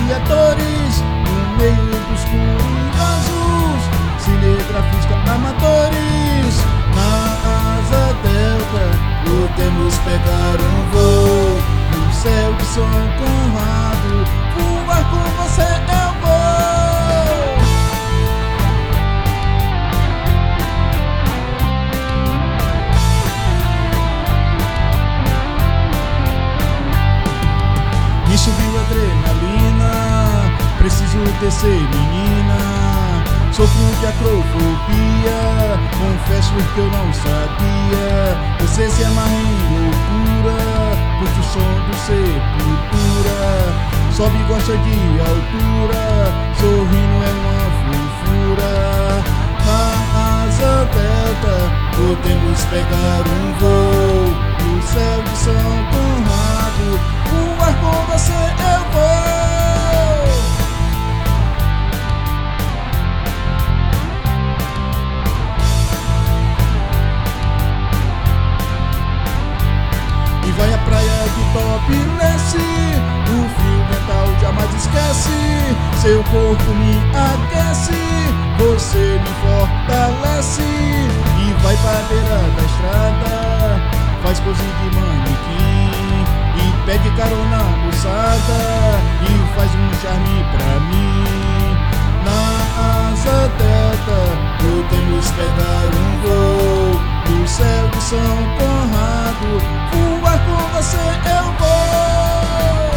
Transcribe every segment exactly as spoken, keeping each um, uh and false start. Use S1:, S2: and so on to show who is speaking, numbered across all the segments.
S1: gladiadores no meio dos curiosos, cinegrafistas amadores. Na asa delta podemos pegar um voo no céu de São Conrado, voar com você eu vou. Me subiu adrenalina, preciso descer menina. Sofro de acrofobia, confesso que eu não sabia. Você se amarra em loucura, curte o som do Sepultura. Sobe e gosta de altura, sorrindo é uma fofura. Na asa delta podemos pegar um voo no céu de São Conrado, voar com você eu vou. E vai à praia de Topless, o fio dental jamais esquece. Seu corpo me aquece, você me fortalece. E vai pra beira da estrada, faz pose de manequim e pede carona moçada e faz um charme pra mim. Na asa delta podemos pegar um voo no céu de São Conrado, voar com você eu vou.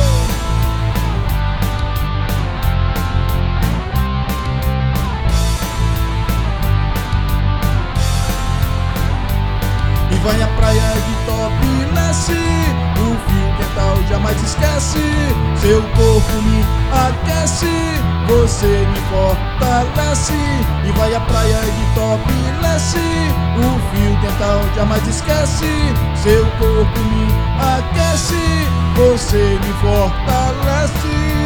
S1: E vai à praia de Topless, o fio dental jamais esquece. Seu corpo me aquece, você me fortalece. E vai à praia de Topless, o fio dental jamais esquece. Seu corpo me aquece, você me fortalece.